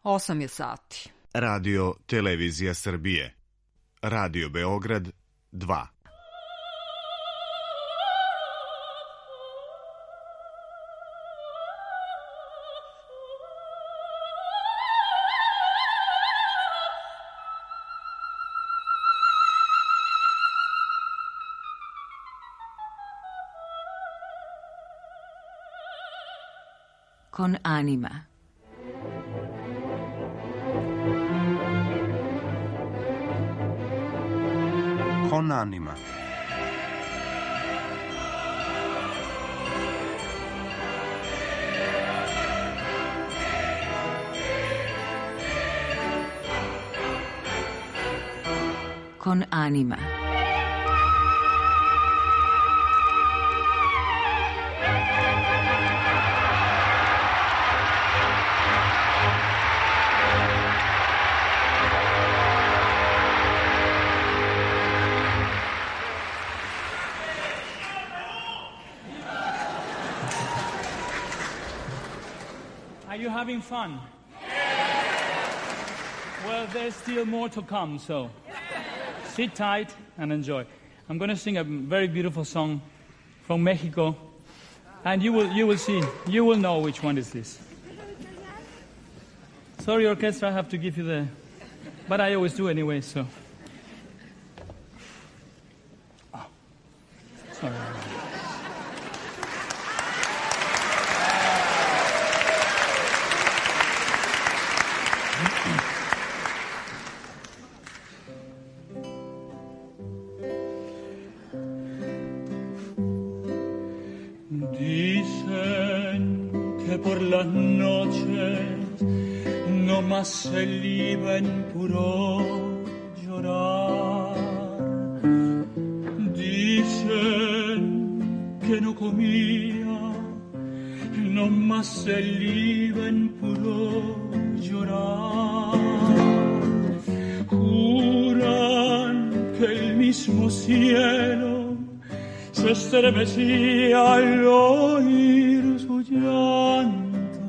8 je sati. Radio Televizija Srbije. Radio Beograd 2. Con anima. Con anima. Con anima. Are you having fun? Well, there's still more to come, so sit tight and enjoy. I'm going to sing a very beautiful song from Mexico, and you will see, you will know which one is this. Sorry, orchestra, I have to give you the, but I always do anyway, so. Oh, sorry. Dicen que por las noches no más se liben puro llorar. Dicen que no comía, no más se liben puro llorar. Juran que el mismo cielo se estremecía al oír su llanto,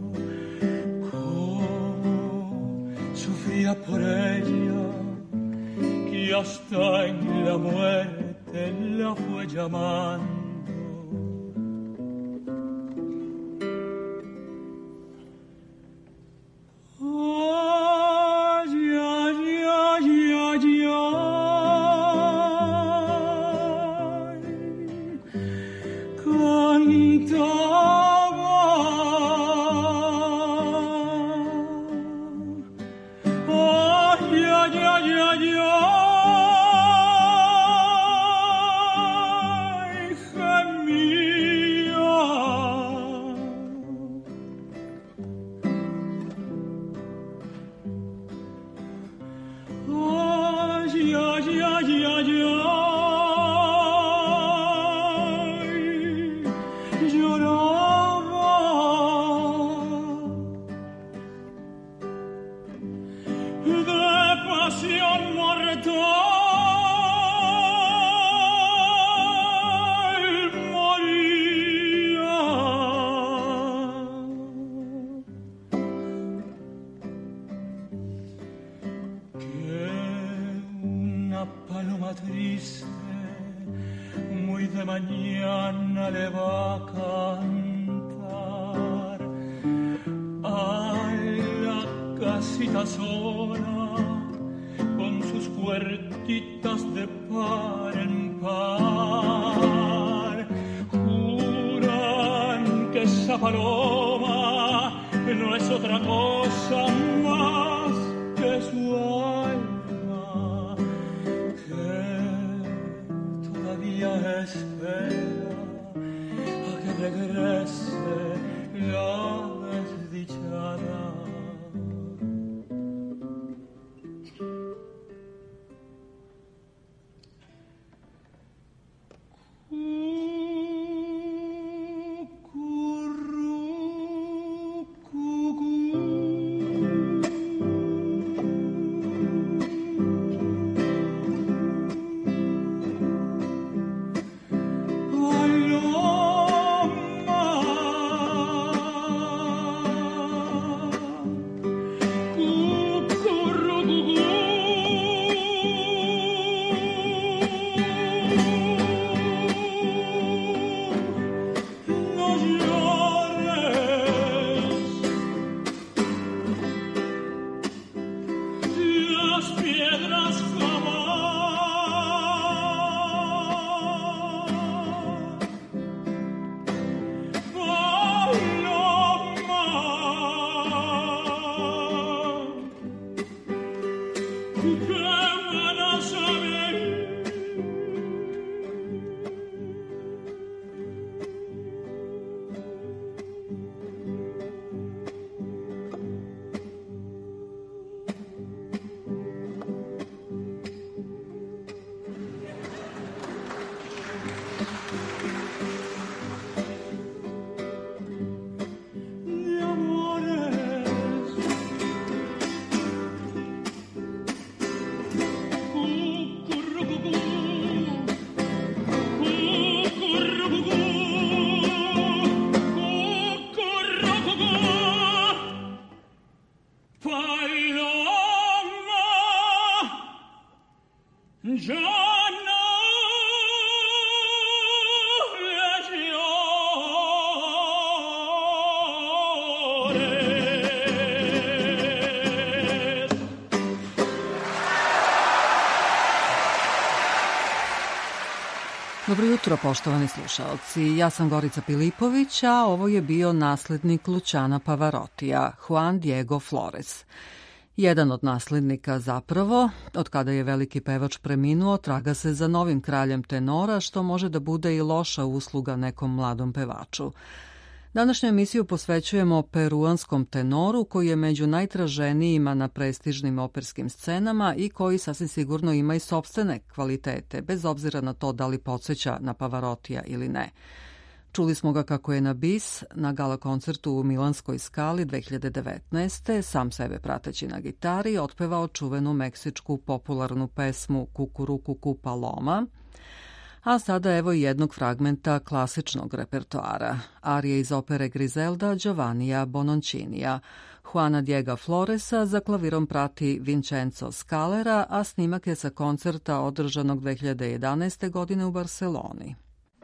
cómo sufría por ella, que hasta en la muerte la fue llamando. Ay, ay, ay, ay, ay. Mañana le va a cantar a la casita sola con sus puertitas de par en par. Juran que esa paloma no es otra cosa más que su alma, que todavía espera a que regrese la desdichada. las piedras Dobro jutro, poštovani slušaoci. Ja sam Gorica Pilipović, a ovo je bio naslednik Luciana Pavarotija, Juan Diego Flores. Jedan od naslednika zapravo, od kada je veliki pevač preminuo, traga se za novim kraljem tenora, što može da bude i loša usluga nekom mladom pevaču. Današnju emisiju posvećujemo peruanskom tenoru koji je među najtraženijima na prestižnim operskim scenama i koji sasvim sigurno ima i sopstvene kvalitete, bez obzira na to da li podsjeća na Pavarotija ili ne. Čuli smo ga kako je na bis na gala koncertu u Milanskoj Skali 2019. sam sebe prateći na gitari otpevao čuvenu meksičku popularnu pesmu Kukurukuku Paloma, a sada evo jednog fragmenta klasičnog repertoara, arije iz opere Griselda Giovannija Bononcinija. Juana Diega Floresa za klavirom prati Vincenzo Scalera, a snimak je sa koncerta održanog 2011. godine u Barseloni.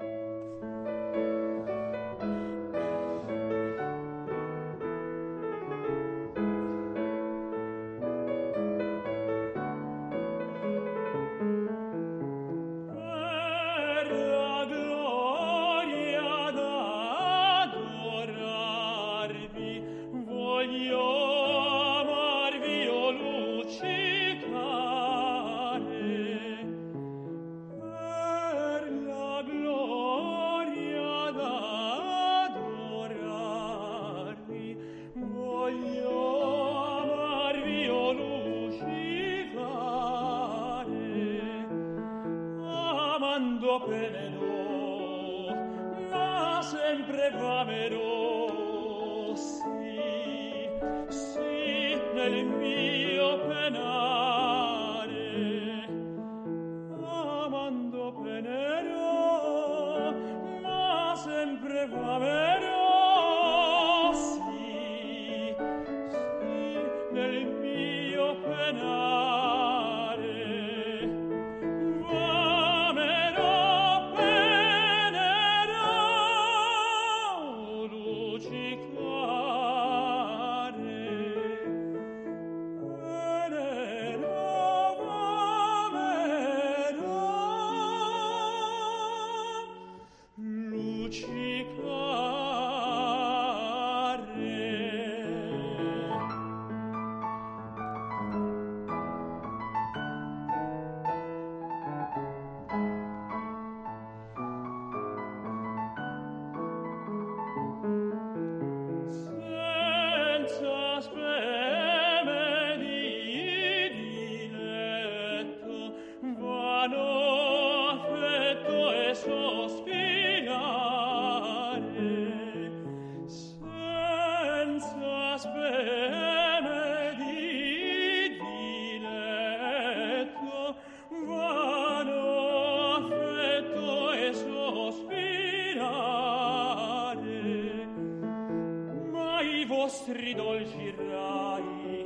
vostri dolci rai,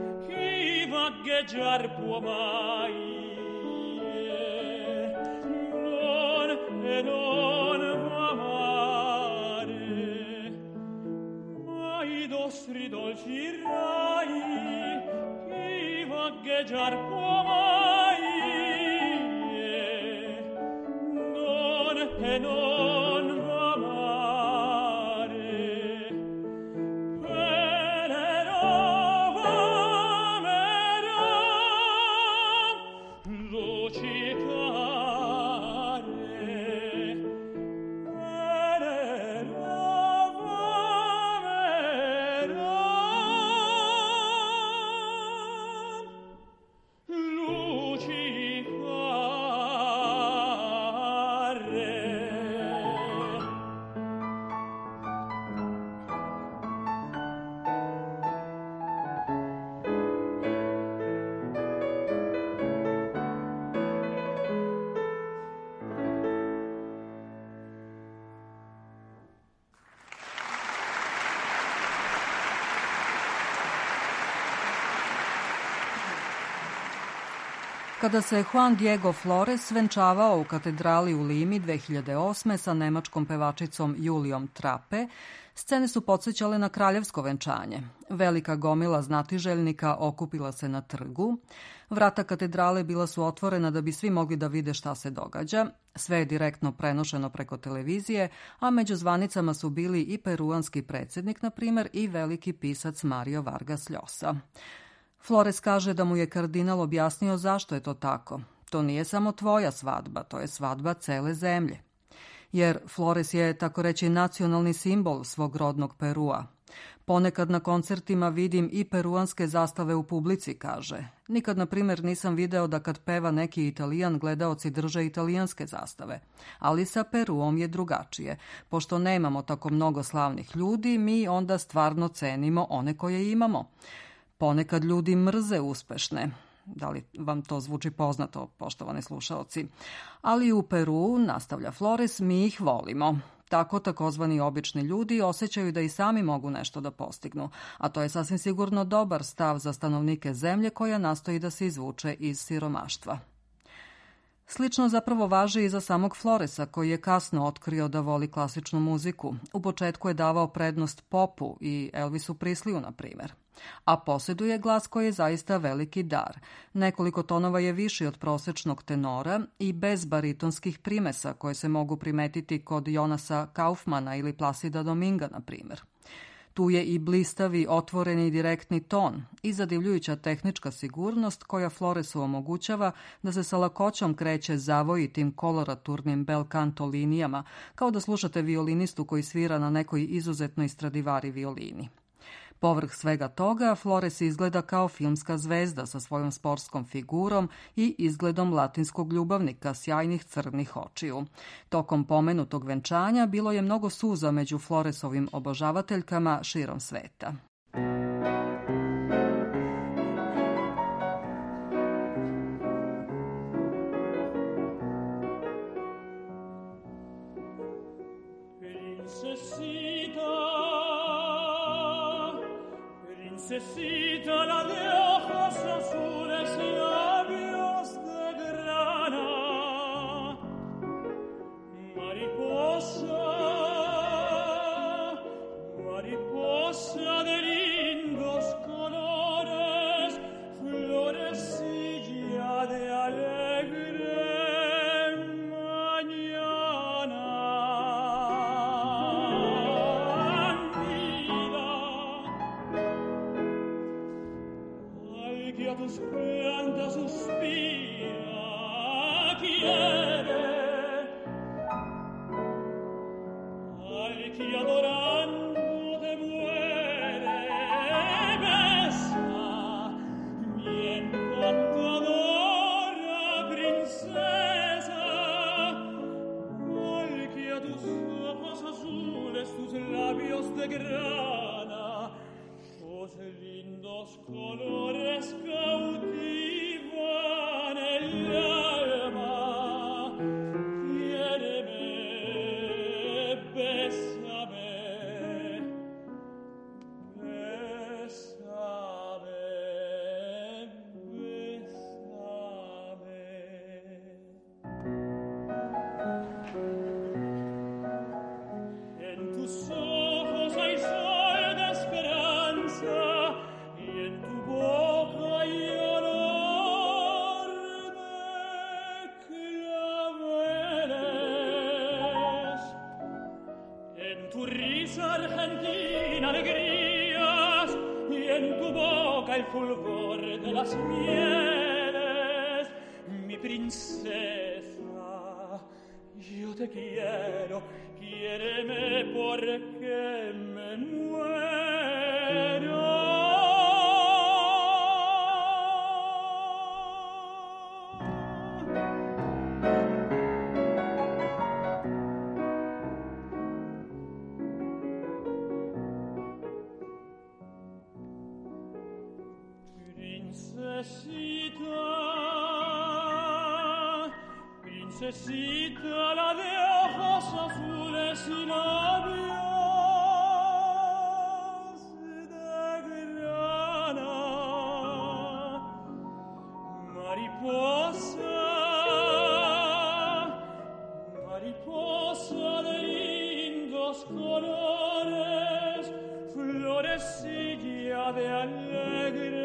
chi vagheggiar può mai, non amare, ma i nostri dolci rai, chi vagheggiar può mai, non e non amare. Venerò, lucicare. Kada se Juan Diego Flores venčavao u katedrali u Limi 2008. sa nemačkom pevačicom Julijom Trape, scene su podsjećale na kraljevsko venčanje. Velika gomila znatiželjnika okupila se na trgu. Vrata katedrale bila su otvorena da bi svi mogli da vide šta se događa. Sve je direktno prenošeno preko televizije, a među zvanicama su bili i peruanski predsjednik, na primer, i veliki pisac Mario Vargas Llosa. Flores kaže da mu je kardinal objasnio zašto je to tako. To nije samo tvoja svadba, to je svadba cele zemlje. Jer Flores je, tako reći, nacionalni simbol svog rodnog Perua. Ponekad na koncertima vidim i peruanske zastave u publici, kaže. Nikad, na primjer, nisam video da kad peva neki Italijan, gledaoci drže italijanske zastave. Ali sa Peruom je drugačije. Pošto nemamo tako mnogo slavnih ljudi, mi onda stvarno cenimo one koje imamo. Ponekad ljudi mrze uspešne. Da li vam to zvuči poznato, poštovani slušaoci? Ali u Peru, nastavlja Flores, mi ih volimo. Tako takozvani obični ljudi osjećaju da i sami mogu nešto da postignu, a to je sasvim sigurno dobar stav za stanovnike zemlje koja nastoji da se izvuče iz siromaštva. Slično zapravo važi i za samog Floresa, koji je kasno otkrio da voli klasičnu muziku. U početku je davao prednost popu i Elvisu Presleyu, na primjer. A posjeduje glas koji je zaista veliki dar. Nekoliko tonova je viši od prosečnog tenora i bez baritonskih primesa koje se mogu primetiti kod Jonasa Kaufmana ili Plasida Dominga, na primjer. Tu je i blistavi, otvoreni i direktni ton i zadivljujuća tehnička sigurnost koja Floresu omogućava da se sa lakoćom kreće zavojitim koloraturnim bel canto linijama, kao da slušate violinistu koji svira na nekoj izuzetnoj Stradivari violini. Povrh svega toga, Flores izgleda kao filmska zvezda sa svojom sportskom figurom i izgledom latinskog ljubavnika sjajnih crnih očiju. Tokom pomenutog venčanja bilo je mnogo suza među Floresovim obožavateljkama širom sveta. Necesita la de ojos azules y labios de grana, mariposa, mariposa de lindos colores, florecilla de alegre mañana. A tus plantas suspira, quiere, al que adorando te muere, besa, mi encantadora princesa, al que a tus ojos azules, tus labios de grana, tus lindos colores cautivan el alma. Quiéreme, bésame, bésame, bésame. En tus ojos hay sol de esperanza, y en tu boca hay toca el fulgor de las mieles, mi princesa, yo te quiero, quiéreme porque me muero. Princesita, la de ojos azules y labios de grana, mariposa, mariposa de lindos colores, florecilla de alegre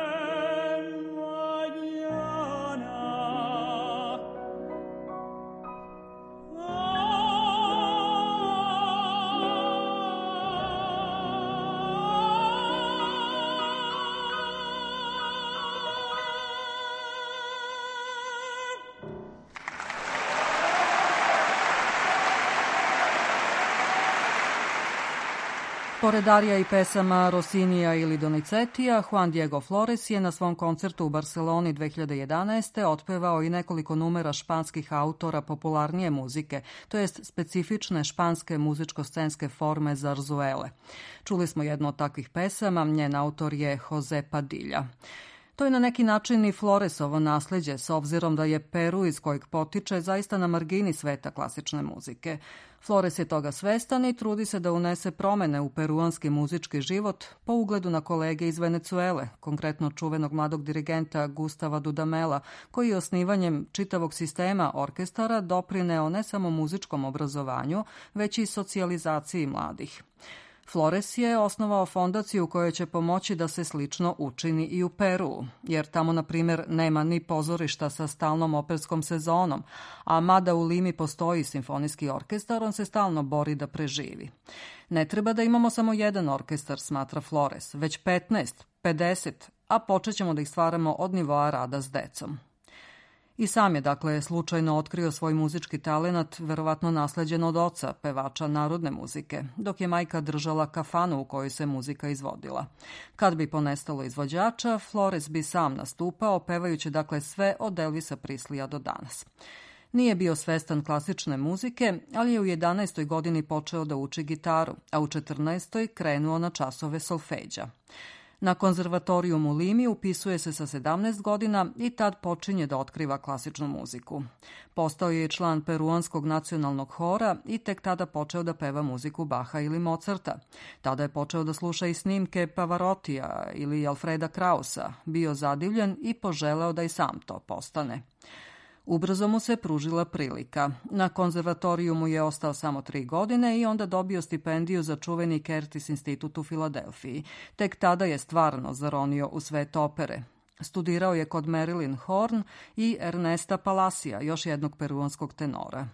Pored arija i pesama Rossinija ili Donizetija, Juan Diego Flores je na svom koncertu u Barceloni 2011. otpevao i nekoliko numera španskih autora popularnije muzike, to jest specifične španske muzičko-scenske forme zarzuele. Čuli smo jednu od takvih pesama, njen autor je Jose Padilla. To je na neki način i Floresovo nasleđe, s obzirom da je Peru iz kojeg potiče zaista na margini sveta klasične muzike. Flores je toga svestan i trudi se da unese promene u peruanski muzički život po ugledu na kolege iz Venecuele, konkretno čuvenog mladog dirigenta Gustava Dudamela, koji je osnivanjem čitavog sistema orkestara doprineo ne samo muzičkom obrazovanju, već i socijalizaciji mladih. Flores je osnovao fondaciju koja će pomoći da se slično učini i u Peru, jer tamo, na primjer, nema ni pozorišta sa stalnom operskom sezonom, a mada u Limi postoji simfonijski orkestar, on se stalno bori da preživi. Ne treba da imamo samo jedan orkestar, smatra Flores, već 15, 50, a počet ćemo da ih stvaramo od nivoa rada s decom. I sam je, dakle, slučajno otkrio svoj muzički talenat, verovatno nasleđen od oca, pevača narodne muzike, dok je majka držala kafanu u kojoj se muzika izvodila. Kad bi ponestalo izvođača, Flores bi sam nastupao, pevajući, dakle, sve od Elvisa Prislija do danas. Nije bio svestan klasične muzike, ali je u 11. godini počeo da uči gitaru, a u 14. krenuo na časove solfeđa. Na konzervatoriju u Limi upisuje se sa 17 godina i tad počinje da otkriva klasičnu muziku. Postao je član peruanskog nacionalnog hora i tek tada počeo da peva muziku Baha ili Mozarta. Tada je počeo da sluša i snimke Pavarotija ili Alfreda Krausa, bio zadivljen i poželeo da i sam to postane. Ubrzo mu se pružila prilika. Na konzervatorijumu je ostao samo 3 godine i onda dobio stipendiju za čuveni Curtis institut u Filadelfiji. Tek tada je stvarno zaronio u svet opere. Studirao je kod Marilyn Horn i Ernesta Palacia, još jednog peruanskog tenora.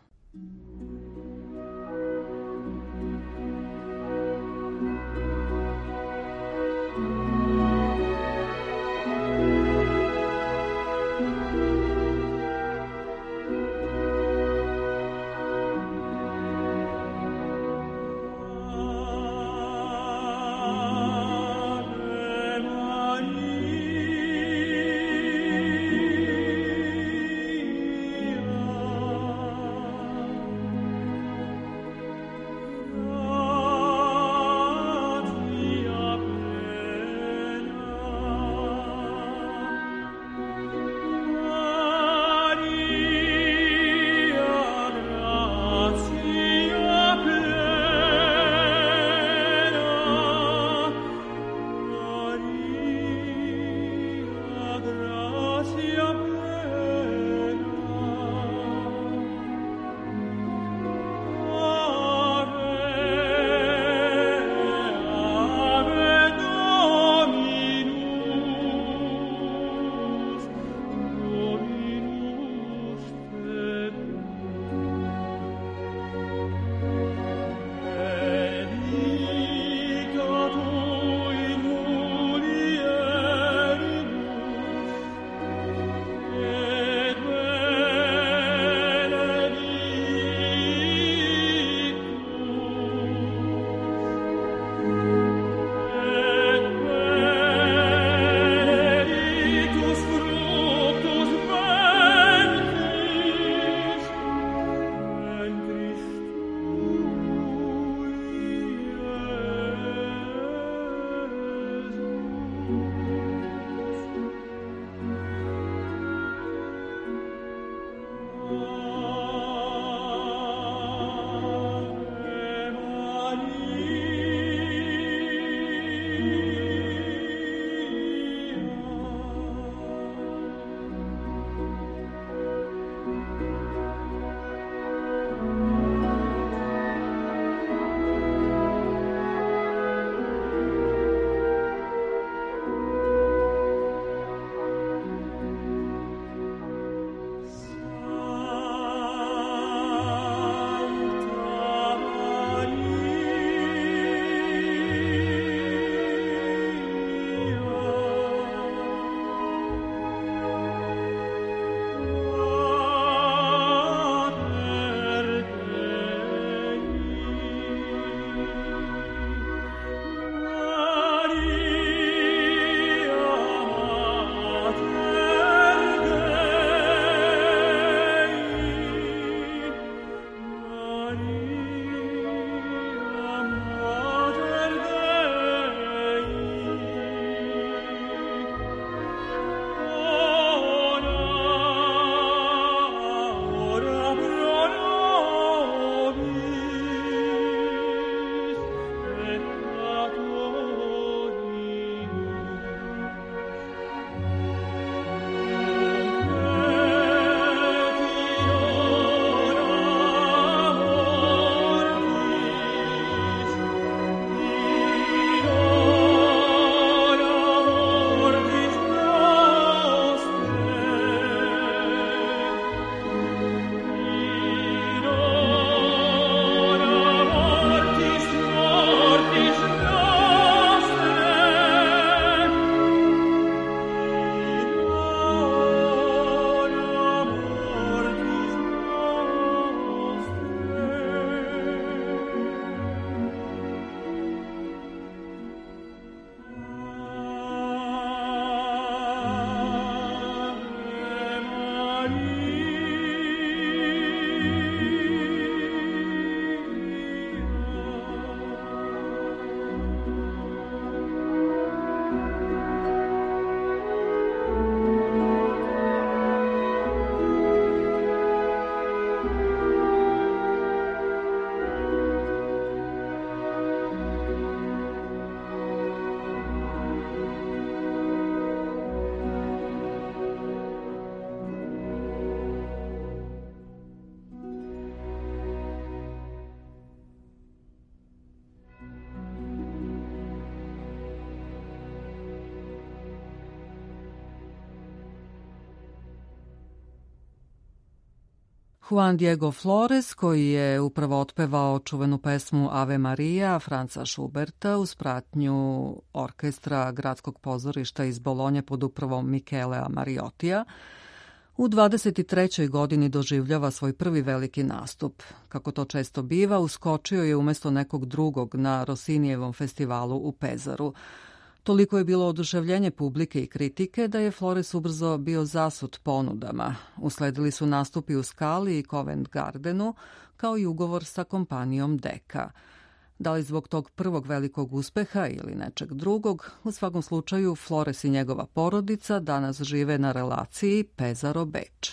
Juan Diego Flores, koji je upravo otpevao čuvenu pesmu Ave Maria Franca Schuberta uz pratnju orkestra Gradskog pozorišta iz Bolonje pod upravom Mikelea Mariotija, u 23. godini doživljava svoj prvi veliki nastup. Kako to često biva, uskočio je umjesto nekog drugog na Rossinijevom festivalu u Pezaru. Toliko je bilo oduševljenje publike i kritike da je Flores ubrzo bio zasut ponudama. Usledili su nastupi u Skali i Covent Gardenu, kao i ugovor sa kompanijom Decca. Da li zbog tog prvog velikog uspeha ili nečeg drugog, u svakom slučaju Flores i njegova porodica danas žive na relaciji Pezaro-Beč.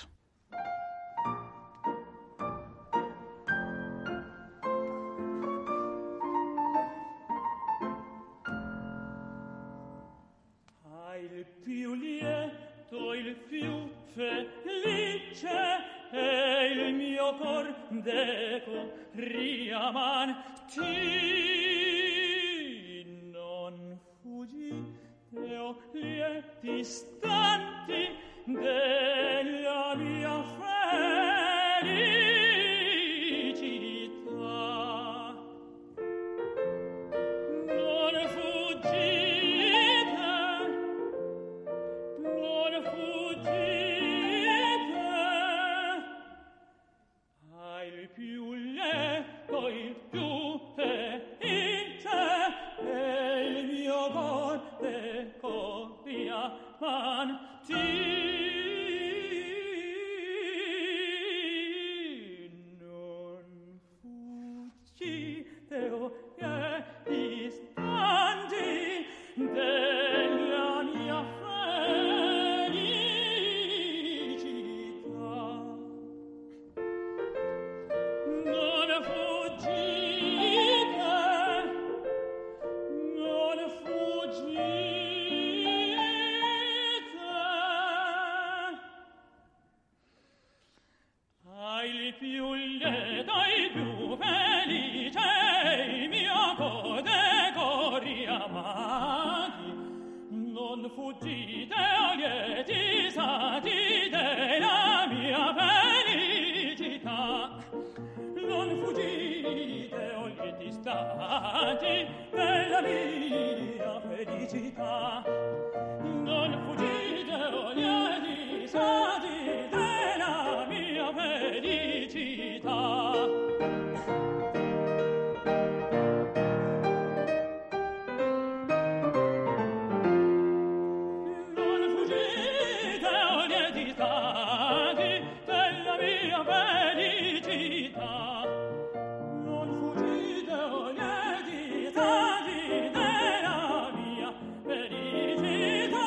E il mio cor d'eco riamanti non fuggi e o lieti istanti della mia felicità. Non fuggite, non fuggite, il più letto, il più felice, e il mio cor d'eco riamanti. Non fuggite, o lieti istanti della mia felicità. Non fuggite, non fuggite, ai il più lieto, il più felice, il mio code coriamati. Non fuggite, o lieti stati della mia felicità. Non fuggite, o lieti stati della mia felicità. Non fuggite, o lieti stati della mia felicità. Non fuggite, o lieti stati della mia felicità. Non fuggite, o lieti stati della mia felicità.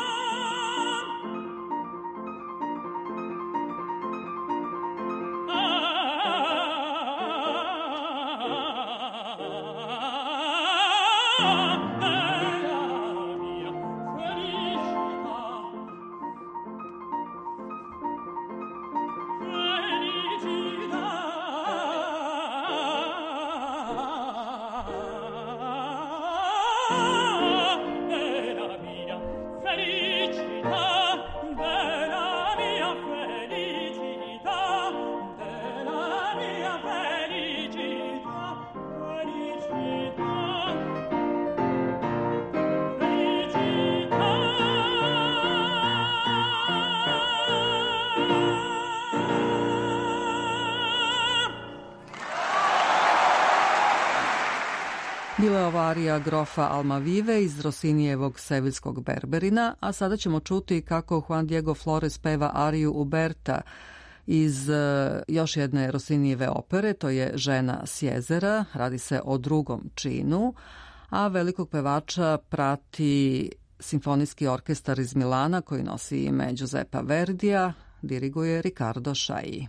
Bila je ovo arija grofa Almavive iz Rossinijevog Seviljskog Berberina, a sada ćemo čuti kako Juan Diego Flores peva ariju Uberta iz još jedne Rossinijeve opere, to je Žena s jezera, radi se o drugom činu, a velikog pevača prati simfonijski orkestar iz Milana koji nosi ime Giuseppa Verdija, diriguje Riccardo Chailly.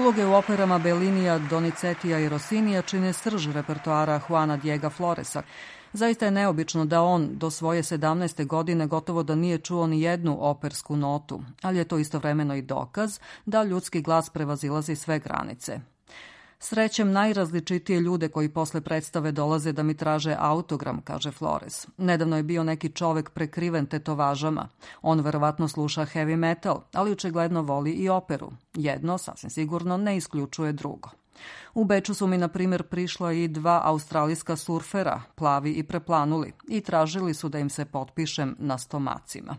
Uloge u operama Bellinija, Donizetija i Rossinija čine srž repertoara Juana Diega Floresa. Zaista je neobično da on do svoje 17. godine gotovo da nije čuo ni jednu opersku notu, ali je to istovremeno i dokaz da ljudski glas prevazilazi sve granice. Srećem najrazličitije ljude koji posle predstave dolaze da mi traže autogram, kaže Flores. Nedavno je bio neki čovek prekriven tetovažama. On verovatno sluša heavy metal, ali očigledno voli i operu. Jedno, sasvim sigurno, ne isključuje drugo. U Beču su mi, na primjer, prišla i 2 australijska surfera, plavi i preplanuli, i tražili su da im se potpišem na stomacima.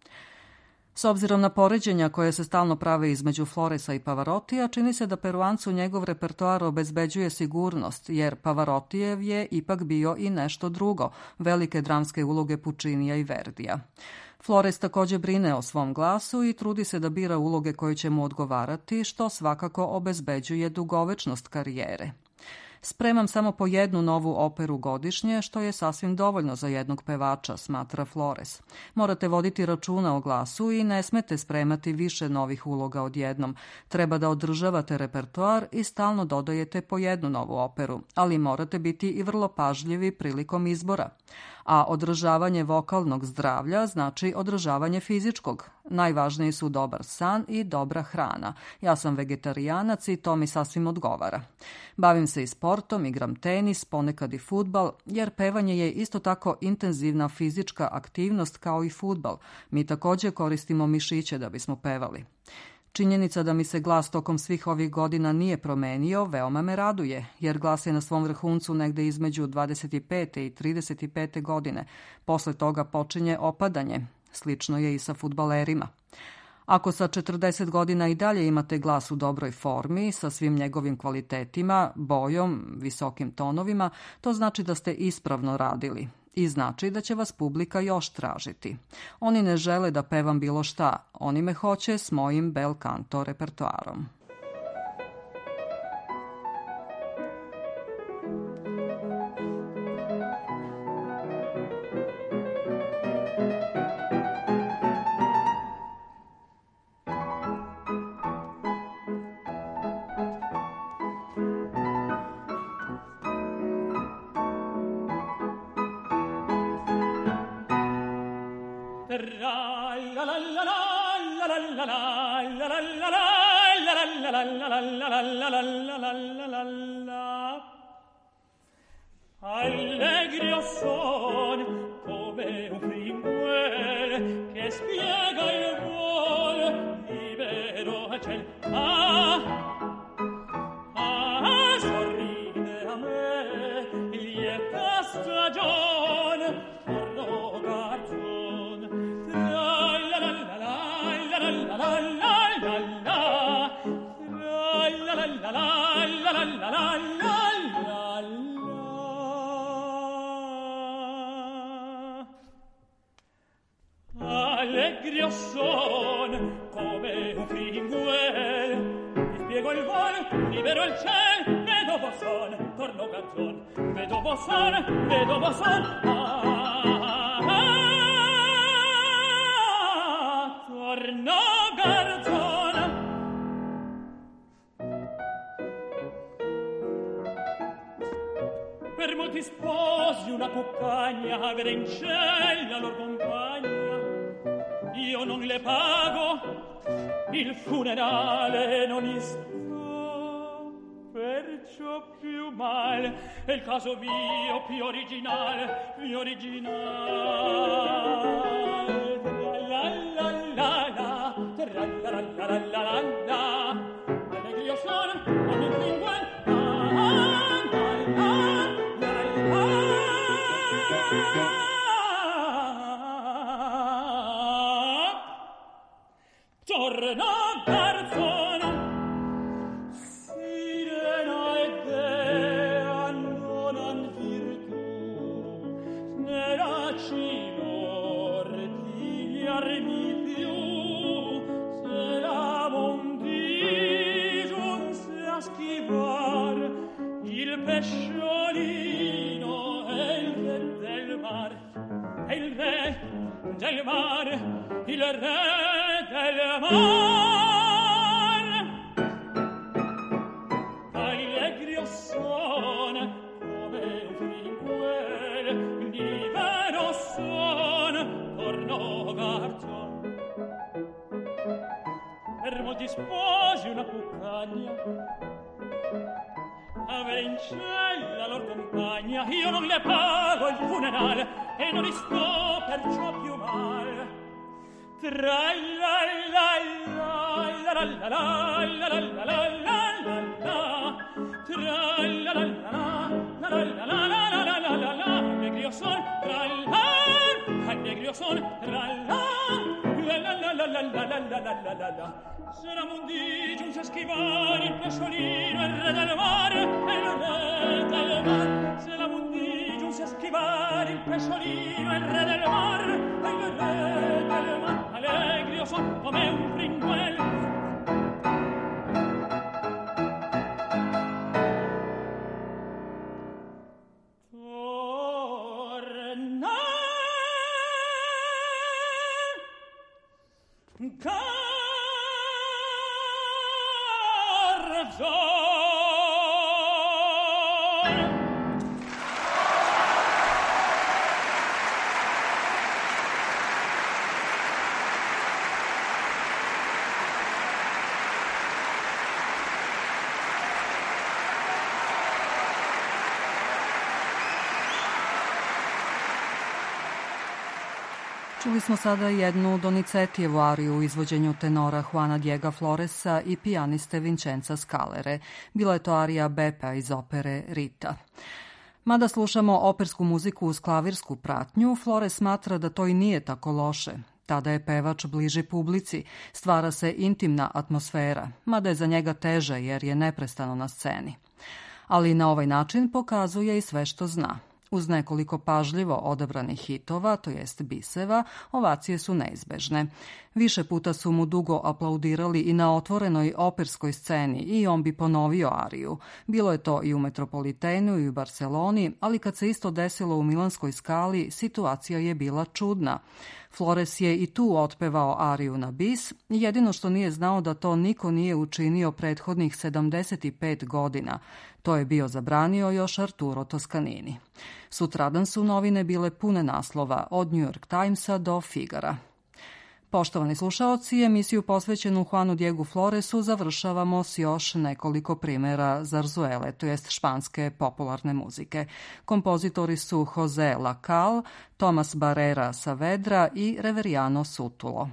S obzirom na poređenja koje se stalno prave između Floresa i Pavarotija, čini se da Peruancu njegov repertoar obezbeđuje sigurnost, jer Pavarotijev je ipak bio i nešto drugo, velike dramske uloge Puccinija i Verdija. Flores također brine o svom glasu i trudi se da bira uloge koje će mu odgovarati, što svakako obezbeđuje dugovečnost karijere. Spremam samo po jednu novu operu godišnje, što je sasvim dovoljno za jednog pevača, smatra Flores. Morate voditi računa o glasu i ne smete spremati više novih uloga odjednom. Treba da održavate repertoar i stalno dodajete po jednu novu operu, ali morate biti i vrlo pažljivi prilikom izbora. A održavanje vokalnog zdravlja znači održavanje fizičkog. Najvažniji su dobar san i dobra hrana. Ja sam vegetarijanac i to mi sasvim odgovara. Bavim se i sportom, igram tenis, ponekad i fudbal, jer pevanje je isto tako intenzivna fizička aktivnost kao i fudbal. Mi također koristimo mišiće da bismo pevali. Činjenica da mi se glas tokom svih ovih godina nije promenio veoma me raduje, jer glas je na svom vrhuncu negde između 25. i 35. godine. Posle toga počinje opadanje. Slično je i sa fudbalerima. Ako sa 40 godina i dalje imate glas u dobroj formi, sa svim njegovim kvalitetima, bojom, visokim tonovima, to znači da ste ispravno radili. I znači da će vas publika još tražiti. Oni ne žele da pevam bilo šta, oni me hoće s mojim bel canto repertoarom. Allegro son come un fringuel che spiega il vol libero al ciel. Sorride a me lieta stagion torno garzon. La la la la la la la la la la la la la la. Allegro son come un fringuel che spiego il vol, libero il ciel, vedovo son, torno canzon, vedovo son, torno garzon. Per molti sposi una cuccagna grencella lor compagna. Io non le pago, il funerale non sto, perciò più mal è il caso mio più originale, la la la la, tra la la la la la la, allegri sono, ogni linguaggio, torno garzon, sirena e dea non han virtù, nera ci mortigliarmi più, se la mondi giunse a schivar il pesciolino e il re del mar, e il re del mar, il re del mar. torno garzon. Per molti sposi una cuccagna, avere in cella lor compagna, io non le pago il funerale e non li sto perciò più mal. Tra la la la la la la la la la la la la, tra la la la la la la la la la la la, allegrio son tra la, allegrio son tra la la la la la la la la la la la. S'era mondi giunse a schivare il pesciolino, il re del mare, il re del mar. S'era mondi giunse a schivare il pesciolino, il re del mare, il re del mar. Allegrio son come un fringuello. Čuli smo sada jednu Donicetijevu ariju u izvođenju tenora Juana Diega Floresa i pijaniste Vincenza Scalere. Bila je to arija Bepa iz opere Rita. Mada slušamo opersku muziku uz klavirsku pratnju, Flores smatra da to i nije tako loše. Tada je pevač bliži publici, stvara se intimna atmosfera, mada je za njega teže jer je neprestano na sceni. Ali na ovaj način pokazuje i sve što zna. Uz nekoliko pažljivo odabranih hitova, to jest biseva, ovacije su neizbežne. Više puta su mu dugo aplaudirali i na otvorenoj operskoj sceni i on bi ponovio ariju. Bilo je to i u Metropolitenu i u Barceloni, ali kad se isto desilo u Milanskoj Skali, situacija je bila čudna. Flores je i tu otpevao ariju na bis, jedino što nije znao da to niko nije učinio prethodnih 75 godina. To je bio zabranio još Arturo Toscanini. Sutradan su novine bile pune naslova, od New York Timesa do Figara. Poštovani slušaoci, emisiju posvećenu Juanu Diegu Floresu završavamo s još nekoliko primjera zarzuele, to jest španske popularne muzike. Kompozitori su Jose Lacal, Tomas Barrera Saavedra i Reveriano Sutulo.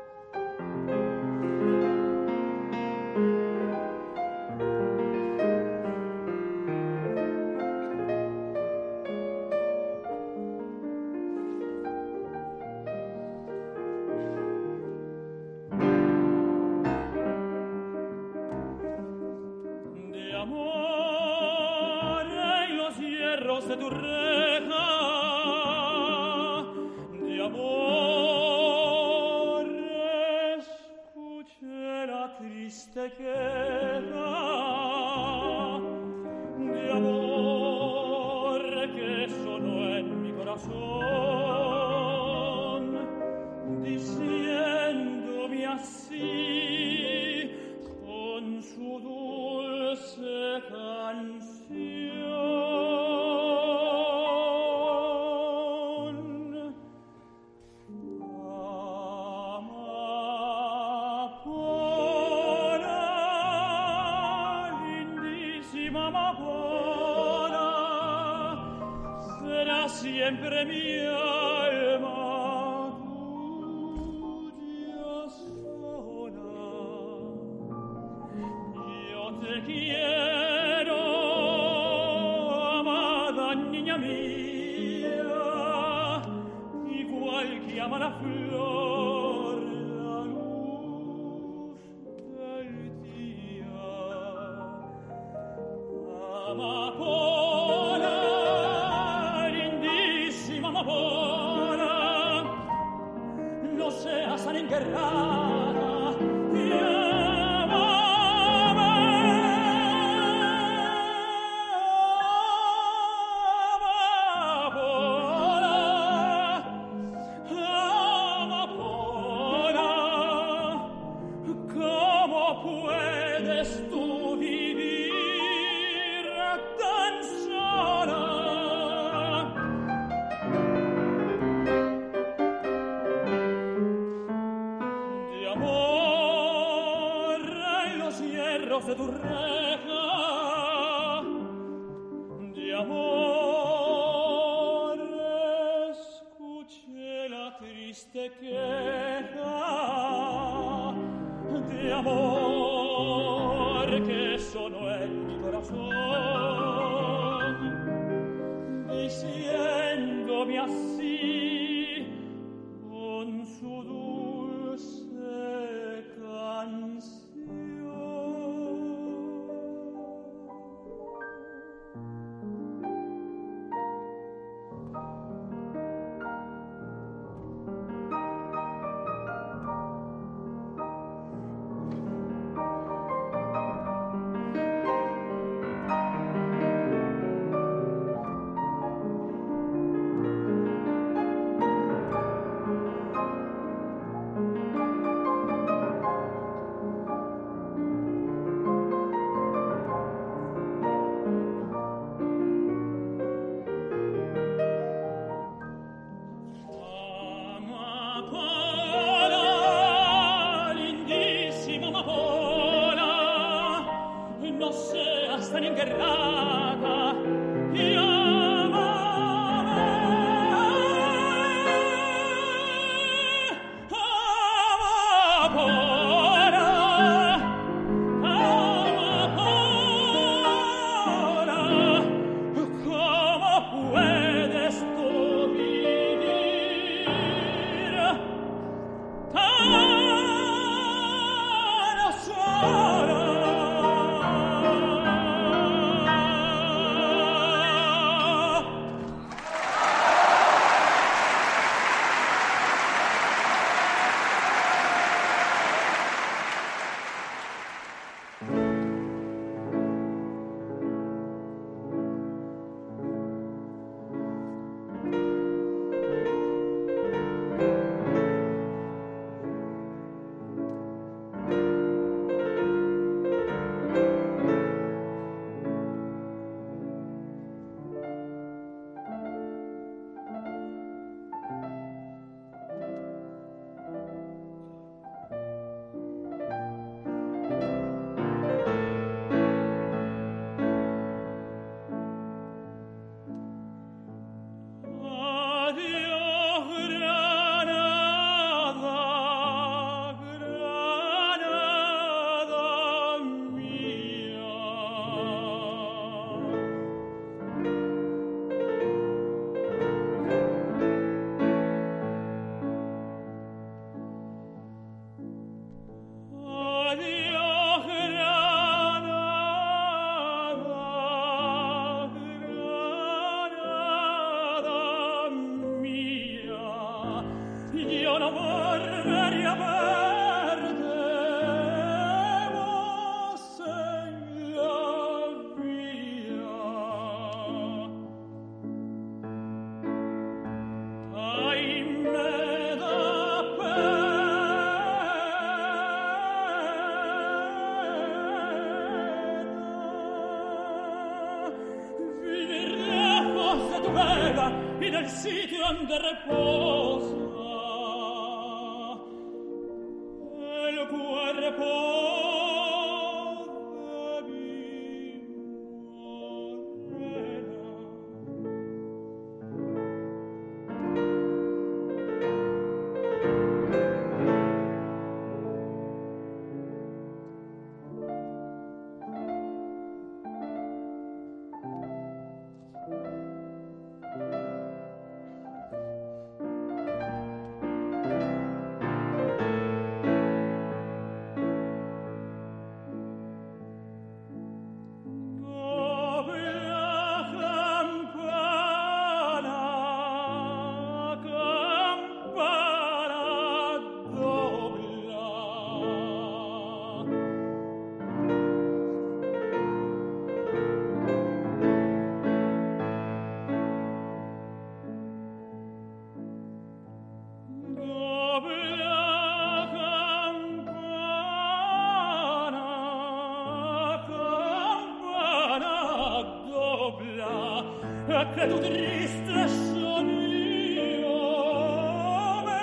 Siempre mi alma tuya sola, yo te quiero, amada niña mía, igual que ama la flor la luz del día. Amapola, amapola, no seas tan enguerrada y amame. Amapola, amapola, ¿cómo puedes tú vivir tan sola? se tu reja de amor, escuché la triste queja de amor que sonó en mi corazón, diciéndome así con su dulce canción. Y del sitio donde reposa el cuerpo de mi morena. Que tu triste sonido me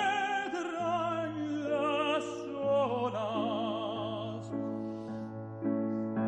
trae las olas.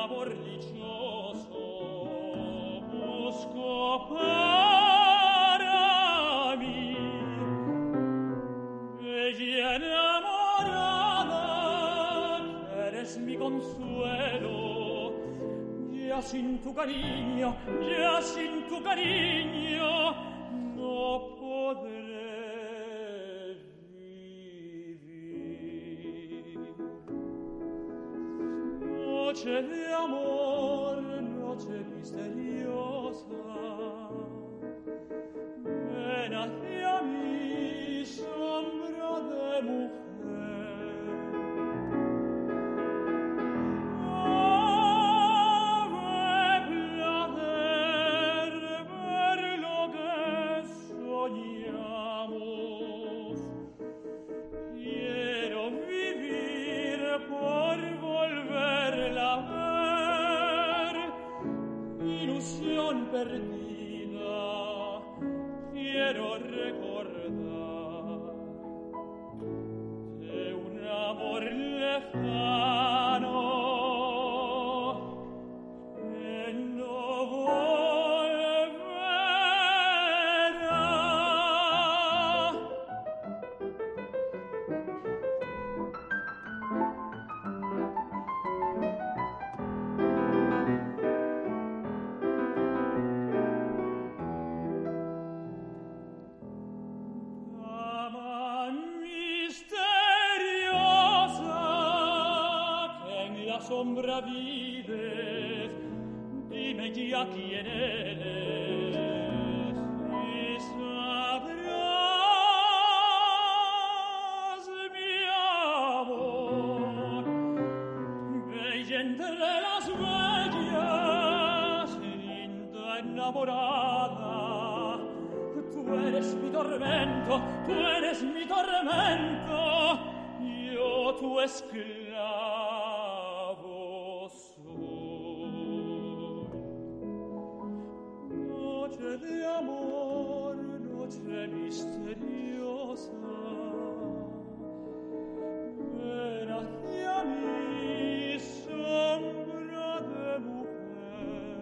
amor dichoso busco para mí. Bella enamorada, eres mi consuelo, ya sin tu cariño, no podré vivir. Noche de amor, noche misteriosa, ven hacia mí, sombra de mujer. Perdida, quiero recordar de un amor lejano que no volverá. Sombra vives, dime ya quién eres y sabrás mi amor. Bella entre las bellas, linda enamorada, tú eres mi tormento, yo tu esclavo. Noche de amor, noche misteriosa, ven hacia mí, sombra de mujer.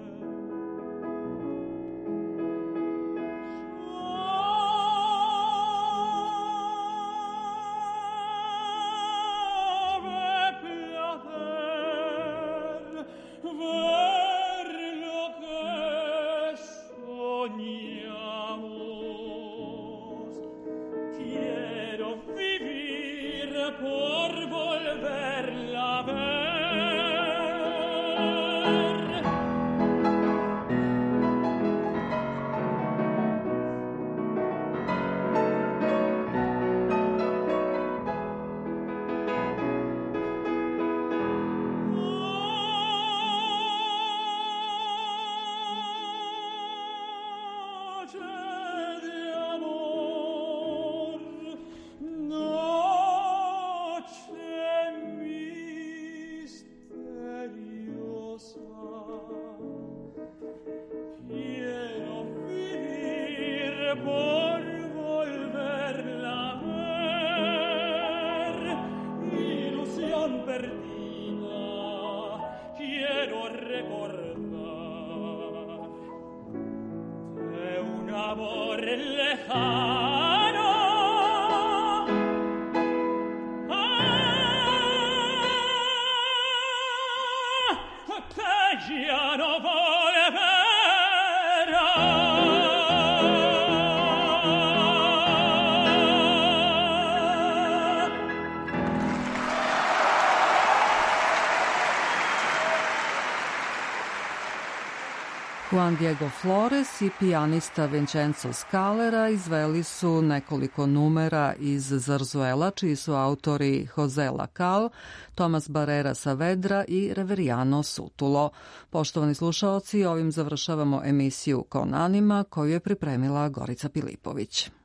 Ver lo que soñamos, quiero vivir por volverla a ver. Por volverla a ver, ilusión perdida, quiero recordar de un amor lejano. Que ya no volverá. Juan Diego Flores i pijanista Vincenzo Scalera izveli su nekoliko numera iz Zarzuela, čiji su autori Jose Lacal, Tomas Barrera Saavedra i Reveriano Sutulo. Poštovani slušaoci, ovim završavamo emisiju Con Anima koju je pripremila Gorica Pilipović.